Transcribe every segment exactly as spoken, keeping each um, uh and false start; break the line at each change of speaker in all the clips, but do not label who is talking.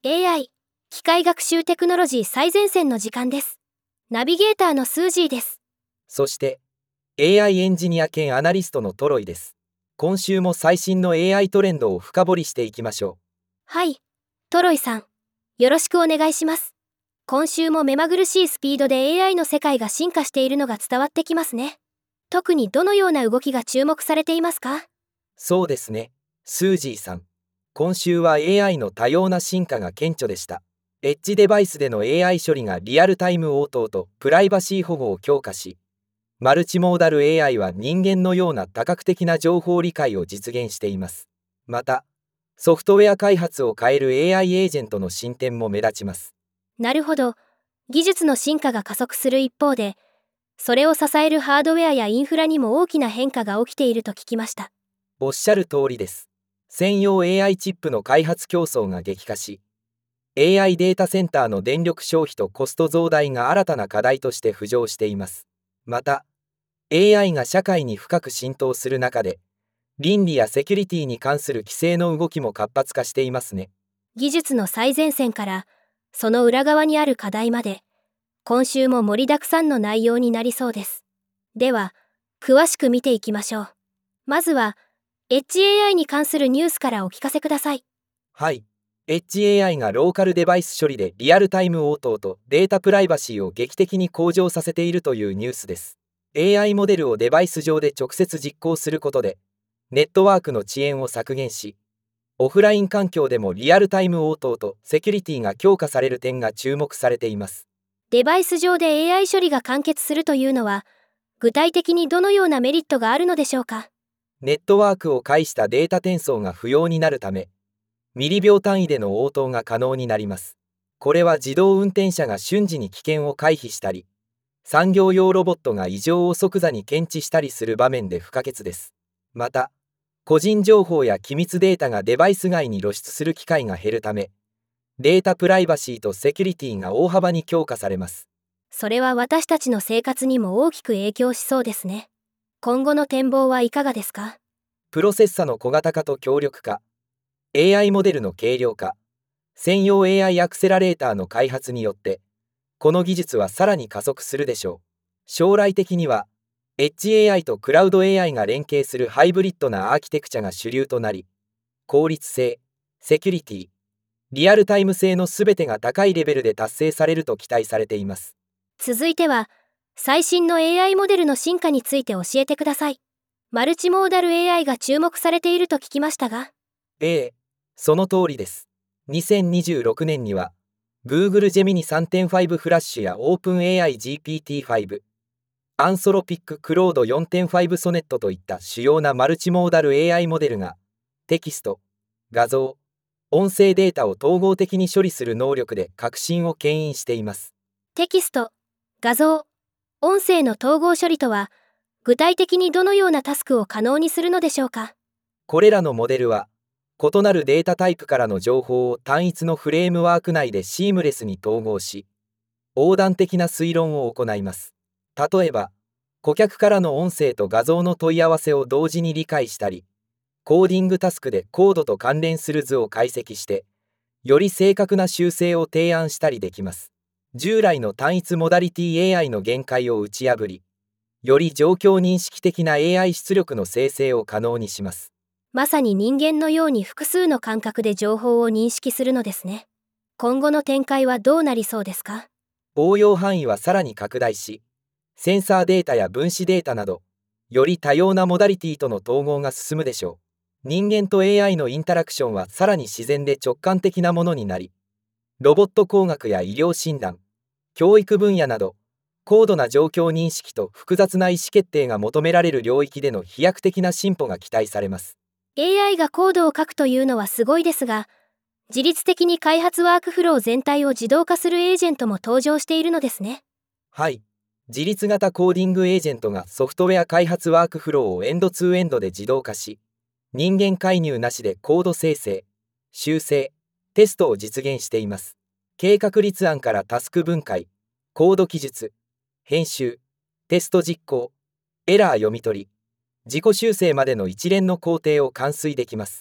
エーアイ、機械学習テクノロジー最前線の時間です。ナビゲーターのスージーです。
そして、エーアイ エンジニア兼アナリストのトロイです。今週も最新の エーアイ トレンドを深掘りしていきましょう。
はい、トロイさん、よろしくお願いします。今週も目まぐるしいスピードで エーアイ の世界が進化しているのが伝わってきますね。特にどのような動きが注目されていますか？
そうですね、スージーさん。今週は エーアイ の多様な進化が顕著でした。エッジデバイスでの エーアイ 処理がリアルタイム応答とプライバシー保護を強化し、マルチモーダル エーアイ は人間のような多角的な情報理解を実現しています。また、ソフトウェア開発を変える エーアイ エージェントの進展も目立ちます。
なるほど。技術の進化が加速する一方で、それを支えるハードウェアやインフラにも大きな変化が起きていると聞きました。
おっしゃる通りです。専用 エーアイ チップの開発競争が激化し、エーアイ データセンターの電力消費とコスト増大が新たな課題として浮上しています。また、エーアイ が社会に深く浸透する中で、倫理やセキュリティに関する規制の動きも活発化していますね。
技術の最前線からその裏側にある課題まで、今週も盛りだくさんの内容になりそうです。では、詳しく見ていきましょう。まずは、エッジ エーアイ に関するニュースからお聞かせください。
はい。エッジ エーアイ がローカルデバイス処理でリアルタイム応答とデータプライバシーを劇的に向上させているというニュースです。エーアイ モデルをデバイス上で直接実行することで、ネットワークの遅延を削減し、オフライン環境でもリアルタイム応答とセキュリティが強化される点が注目されています。
デバイス上で エーアイ 処理が完結するというのは、具体的にどのようなメリットがあるのでしょうか？
ネットワークを介したデータ転送が不要になるため、ミリ秒単位での応答が可能になります。これは自動運転車が瞬時に危険を回避したり、産業用ロボットが異常を即座に検知したりする場面で不可欠です。また、個人情報や機密データがデバイス外に露出する機会が減るため、データプライバシーとセキュリティが大幅に強化されます。
それは私たちの生活にも大きく影響しそうですね。今後の展望はいかがですか？
プロセッサの小型化と強力化、エーアイ モデルの軽量化、専用 エーアイ アクセラレーターの開発によって、この技術はさらに加速するでしょう。将来的には、エッジ エーアイ とクラウド エーアイ が連携するハイブリッドなアーキテクチャが主流となり、効率性、セキュリティ、リアルタイム性のすべてが高いレベルで達成されると期待されています。
続いては、最新の エーアイ モデルの進化について教えてください。マルチモーダル エーアイ が注目されていると聞きましたが。
ええ、その通りです。にせんにじゅうろくねんには、Google Gemini さんてんご フラッシュや OpenAI ジーピーティーファイブ、アンソロピッククロード よんてんご ソネットといった主要なマルチモーダル エーアイ モデルが、テキスト、画像、音声データを統合的に処理する能力で革新を牽引しています。
テキスト、画像、音声の統合処理とは、具体的にどのようなタスクを可能にするのでしょうか？
これらのモデルは、異なるデータタイプからの情報を単一のフレームワーク内でシームレスに統合し、横断的な推論を行います。例えば、顧客からの音声と画像の問い合わせを同時に理解したり、コーディングタスクでコードと関連する図を解析して、より正確な修正を提案したりできます。従来の単一モダリティ エーアイ の限界を打ち破り、より状況認識的な エーアイ 出力の生成を可能にします。
まさに人間のように複数の感覚で情報を認識するのですね。今後の展開はどうなりそうですか？
応用範囲はさらに拡大し、センサーデータや分子データなど、より多様なモダリティとの統合が進むでしょう。人間と エーアイ のインタラクションはさらに自然で直感的なものになり、ロボット工学や医療診断、教育分野など、高度な状況認識と複雑な意思決定が求められる領域での飛躍的な進歩が期待されます。
エーアイ がコードを書くというのはすごいですが、自律的に開発ワークフロー全体を自動化するエージェントも登場しているのですね。
はい。自律型コーディングエージェントがソフトウェア開発ワークフローをエンドツーエンドで自動化し、人間介入なしでコード生成、修正、テストを実現しています。計画立案からタスク分解、コード記述、編集、テスト実行、エラー読み取り、自己修正までの一連の工程を完遂できます。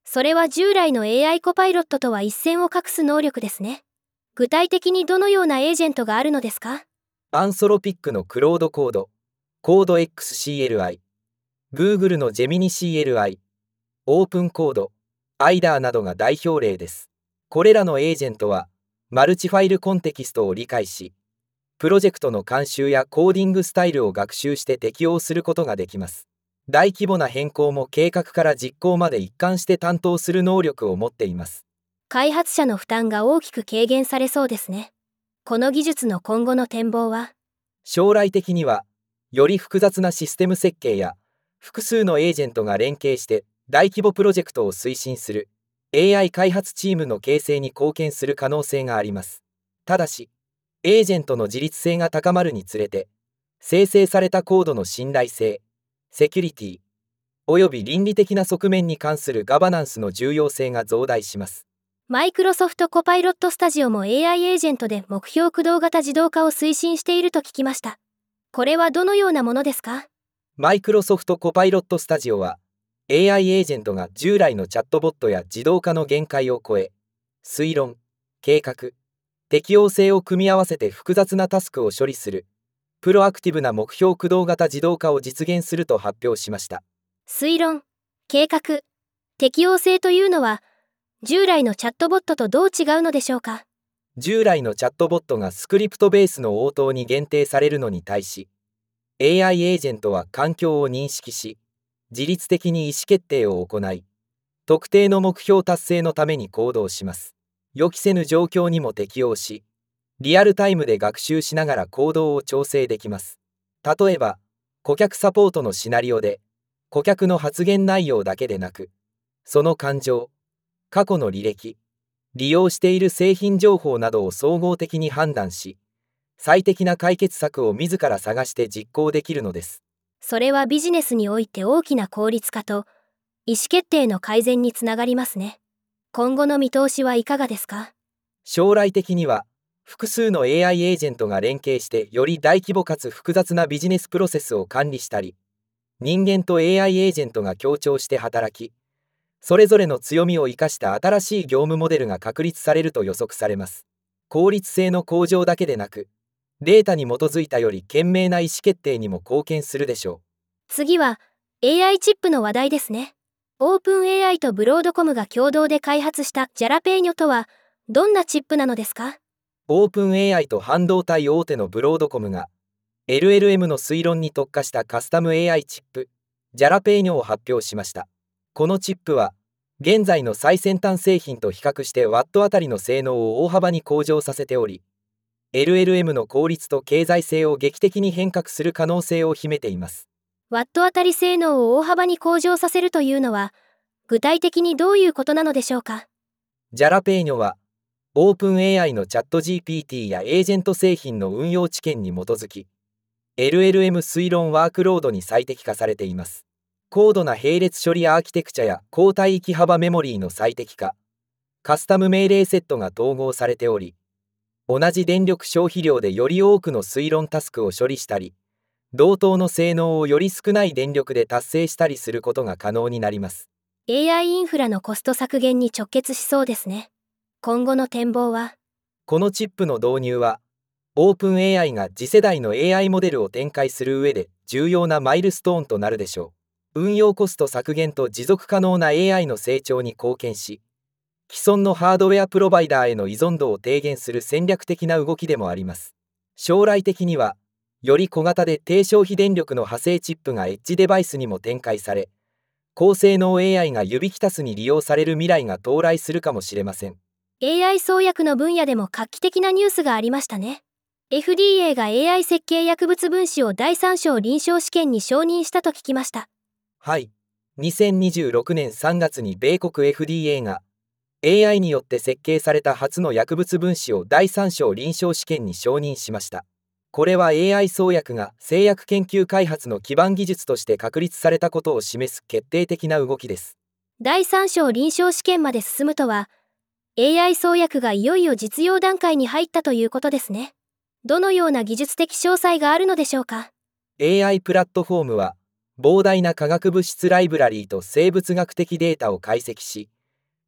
それは従来の エーアイ コパイロットとは一線を画す能力ですね。具体的にどのようなエージェントがあるのですか？
アンソロピックのクロードコード、コード エックスシーエルアイ、Google のジェミニ シーエルアイ、オープンコード、アイダーなどが代表例です。これらのエージェントは、マルチファイルコンテキストを理解し、プロジェクトの慣習やコーディングスタイルを学習して適用することができます。大規模な変更も計画から実行まで一貫して担当する能力を持っています。
開発者の負担が大きく軽減されそうですね。この技術の今後の展望は？
将来的には、より複雑なシステム設計や、複数のエージェントが連携して大規模プロジェクトを推進する エーアイ 開発チームの形成に貢献する可能性があります。ただし、エージェントの自律性が高まるにつれて、生成されたコードの信頼性、セキュリティ、および倫理的な側面に関するガバナンスの重要性が増大します。
マイクロソフトコパイロットスタジオも エーアイ エージェントで目標駆動型自動化を推進していると聞きました。これはどのようなものですか？
マイクロソフトコパイロットスタジオは、エーアイ エージェントが従来のチャットボットや自動化の限界を超え、推論、計画、適応性を組み合わせて複雑なタスクを処理する、プロアクティブな目標駆動型自動化を実現すると発表しました。
推論、計画、適応性というのは、従来のチャットボットとどう違うのでしょうか？
従来のチャットボットがスクリプトベースの応答に限定されるのに対し、エーアイ エージェントは環境を認識し、自律的に意思決定を行い、特定の目標達成のために行動します。予期せぬ状況にも適応し、リアルタイムで学習しながら行動を調整できます。例えば、顧客サポートのシナリオで、顧客の発言内容だけでなく、その感情、過去の履歴、利用している製品情報などを総合的に判断し、最適な解決策を自ら探して実行できるのです。
それはビジネスにおいて大きな効率化と意思決定の改善につながりますね。今後の見通しはいかがですか？
将来的には、複数の エーアイ エージェントが連携してより大規模かつ複雑なビジネスプロセスを管理したり、人間と エーアイ エージェントが協調して働き、それぞれの強みを生かした新しい業務モデルが確立されると予測されます。効率性の向上だけでなく、データに基づいたより賢明な意思決定にも貢献するでしょう。
次は エーアイ チップの話題ですね。オープン エーアイ とブロードコムが共同で開発したジャラペーニョとはどんなチップなのですか？
オープン エーアイ と半導体大手のブロードコムが エルエルエム の推論に特化したカスタム エーアイ チップジャラペーニョを発表しました。このチップは現在の最先端製品と比較してワットあたりの性能を大幅に向上させており、エルエルエム の効率と経済性を劇的に変革する可能性を秘めています。
ワットあたり性能を大幅に向上させるというのは具体的にどういうことなのでしょうか？
ジャラペーニョはオープン エーアイ のチャット ジーピーティー やエージェント製品の運用知見に基づき エルエルエム 推論ワークロードに最適化されています。高度な並列処理アーキテクチャや高帯域幅メモリーの最適化、カスタム命令セットが統合されており、同じ電力消費量でより多くの推論タスクを処理したり、同等の性能をより少ない電力で達成したりすることが可能になります。
エーアイ インフラのコスト削減に直結しそうですね。今後の展望は？
このチップの導入は、オープン エーアイ が次世代の エーアイ モデルを展開する上で重要なマイルストーンとなるでしょう。運用コスト削減と持続可能な エーアイ の成長に貢献し、既存のハードウェアプロバイダーへの依存度を低減する戦略的な動きでもあります。将来的には、より小型で低消費電力の派生チップがエッジデバイスにも展開され、高性能 エーアイ が指揮タスに利用される未来が到来するかもしれません。
エーアイ 創薬の分野でも画期的なニュースがありましたね。エフディーエー が エーアイ 設計薬物分子をだいさん章臨床試験に承認したと聞きました。
はい。にせんにじゅうろくねんさんがつに米国 エフディーエー が エーアイ によって設計された初の薬物分子をだいさん章臨床試験に承認しました。これは エーアイ 創薬が製薬研究開発の基盤技術として確立されたことを示す決定的な動きです。
だいさん章臨床試験まで進むとは、エーアイ 創薬がいよいよ実用段階に入ったということですね。どのような技術的詳細があるのでしょうか？
エーアイ プラットフォームは膨大な化学物質ライブラリーと生物学的データを解析し、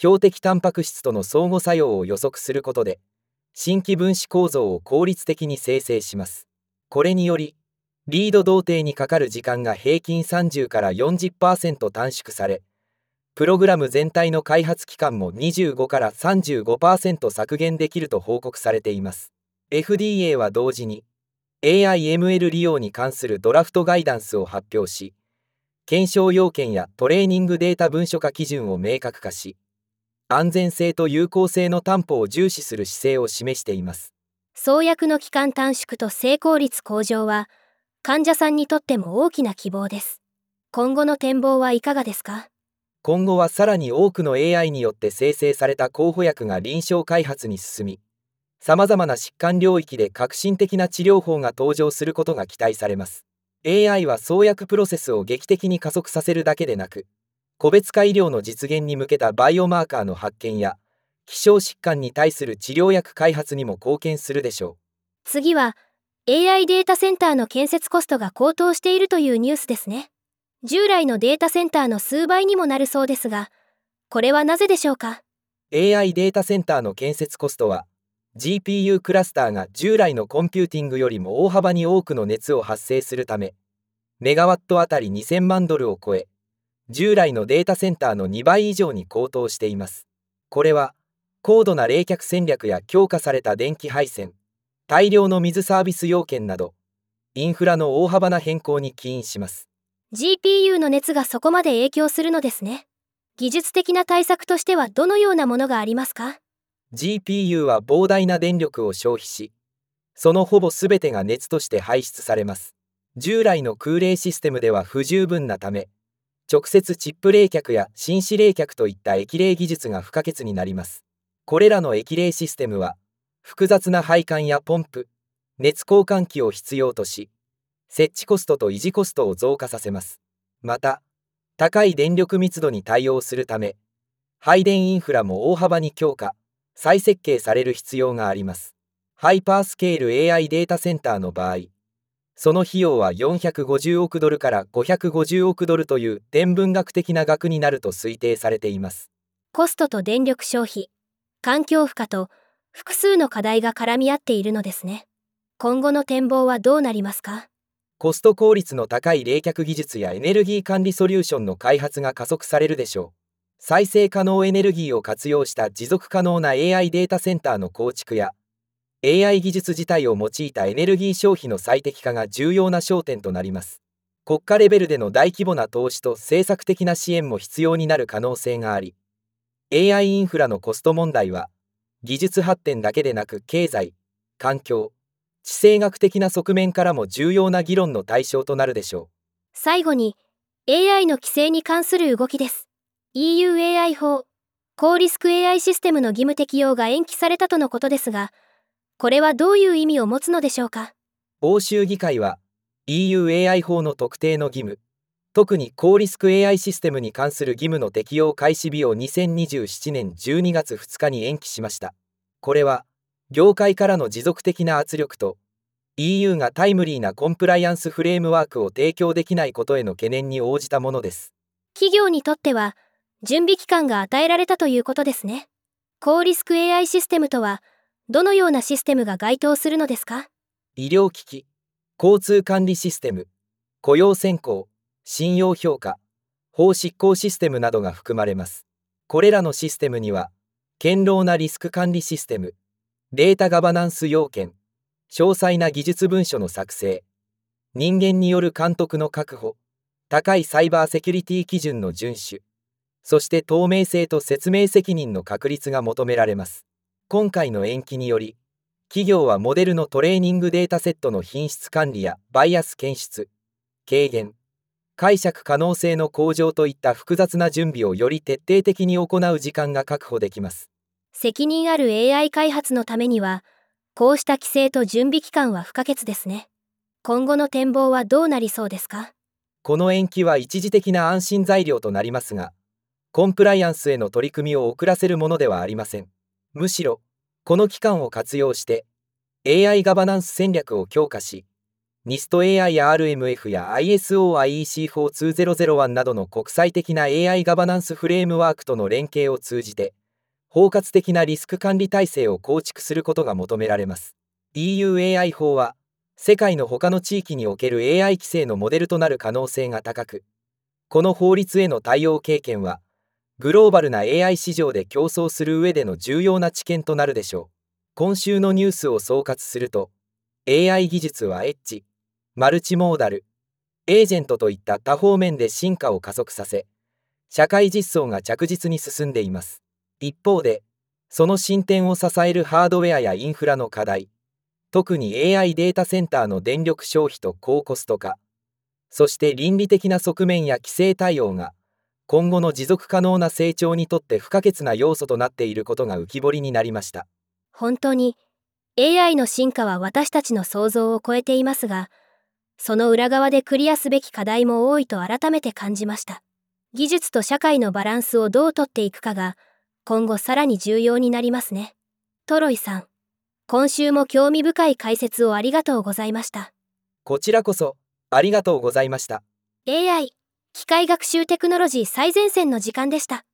標的タンパク質との相互作用を予測することで、新規分子構造を効率的に生成します。これにより、リード同定にかかる時間が平均さんじゅうからよんじゅっパーセント短縮され、プログラム全体の開発期間もにじゅうごからさんじゅうごパーセント削減できると報告されています。エフディーエー は同時に、エーアイエムエル 利用に関するドラフトガイダンスを発表し、検証要件やトレーニングデータ文書化基準を明確化し、安全性と有効性の担保を重視する姿勢を示しています。
創薬の期間短縮と成功率向上は、患者さんにとっても大きな希望です。今後の展望はいかがですか？
今後はさらに多くの エーアイ によって生成された候補薬が臨床開発に進み、さまざまな疾患領域で革新的な治療法が登場することが期待されます。エーアイ は創薬プロセスを劇的に加速させるだけでなく、個別化医療の実現に向けたバイオマーカーの発見や、希少疾患に対する治療薬開発にも貢献するでしょう。
次は、エーアイ データセンターの建設コストが高騰しているというニュースですね。従来のデータセンターの数倍にもなるそうですが、これはなぜでしょうか？
エーアイ データセンターの建設コストは、ジーピーユー クラスターが従来のコンピューティングよりも大幅に多くの熱を発生するため、メガワットあたりにせんまんドルを超え、従来のデータセンターのにばい以上に高騰しています。これは、高度な冷却戦略や強化された電気配線、大量の水サービス要件など、インフラの大幅な変更に起因します。
ジーピーユー の熱がそこまで影響するのですね。技術的な対策としてはどのようなものがありますか？
ジーピーユー は膨大な電力を消費し、そのほぼ全てが熱として排出されます。従来の空冷システムでは不十分なため、直接チップ冷却や浸子冷却といった液冷技術が不可欠になります。これらの液冷システムは、複雑な配管やポンプ、熱交換器を必要とし、設置コストと維持コストを増加させます。また、高い電力密度に対応するため、配電インフラも大幅に強化、再設計される必要があります。ハイパースケール エーアイ データセンターの場合、その費用はよんひゃくごじゅうおくドルからごひゃくごじゅうおくドルという天文学的な額になると推定されています。
コストと電力消費、環境負荷と複数の課題が絡み合っているのですね。今後の展望はどうなりますか？
コスト効率の高い冷却技術やエネルギー管理ソリューションの開発が加速されるでしょう。再生可能エネルギーを活用した持続可能な エーアイ データセンターの構築や、エーアイ 技術自体を用いたエネルギー消費の最適化が重要な焦点となります。国家レベルでの大規模な投資と政策的な支援も必要になる可能性があり、エーアイ インフラのコスト問題は、技術発展だけでなく経済、環境、地政学的な側面からも重要な議論の対象となるでしょう。
最後に、エーアイ の規制に関する動きです。イーユーエーアイ 法、高リスク エーアイ システムの義務適用が延期されたとのことですが、これはどういう意味を持つのでしょうか？
欧州議会は イーユーエーアイ 法の特定の義務、特に高リスク エーアイ システムに関する義務の適用開始日をにせんにじゅうななねんじゅうにがつふつかに延期しました。これは業界からの持続的な圧力と イーユー がタイムリーなコンプライアンスフレームワークを提供できないことへの懸念に応じたものです。
企業にとっては準備期間が与えられたということですね。高リスク エーアイ システムとはどのようなシステムが該当するのですか？
医療機器、交通管理システム、雇用選考、信用評価、法執行システムなどが含まれます。これらのシステムには、堅牢なリスク管理システム、データガバナンス要件、詳細な技術文書の作成、人間による監督の確保、高いサイバーセキュリティ基準の遵守、そして透明性と説明責任の確立が求められます。今回の延期により、企業はモデルのトレーニングデータセットの品質管理やバイアス検出、軽減、解釈可能性の向上といった複雑な準備をより徹底的に行う時間が確保できます。
責任ある エーアイ 開発のためには、こうした規制と準備期間は不可欠ですね。今後の展望はどうなりそうですか？
この延期は一時的な安心材料となりますが、コンプライアンスへの取り組みを遅らせるものではありません。むしろ、この期間を活用して、エーアイ ガバナンス戦略を強化し、 ニスト エーアイ や アールエムエフ や アイエスオー アイイーシー フォーにせんいちなどの国際的な エーアイ ガバナンスフレームワークとの連携を通じて、包括的なリスク管理体制を構築することが求められます。イーユーエーアイ 法は、世界の他の地域における エーアイ 規制のモデルとなる可能性が高く、この法律への対応経験は、グローバルな エーアイ 市場で競争する上での重要な知見となるでしょう。今週のニュースを総括すると、エーアイ 技術はエッジ、マルチモーダル、エージェントといった多方面で進化を加速させ、社会実装が着実に進んでいます。一方で、その進展を支えるハードウェアやインフラの課題、特に エーアイ データセンターの電力消費と高コスト化、そして倫理的な側面や規制対応が、今後の持続可能な成長にとって不可欠な要素となっていることが浮き彫りになりました。
本当に エーアイ の進化は私たちの想像を超えていますが、その裏側でクリアすべき課題も多いと改めて感じました。技術と社会のバランスをどうとっていくかが今後さらに重要になりますね。トロイさん、今週も興味深い解説をありがとうございました。
こちらこそありがとうございました。
エーアイ、機械学習テクノロジー最前線の時間でした。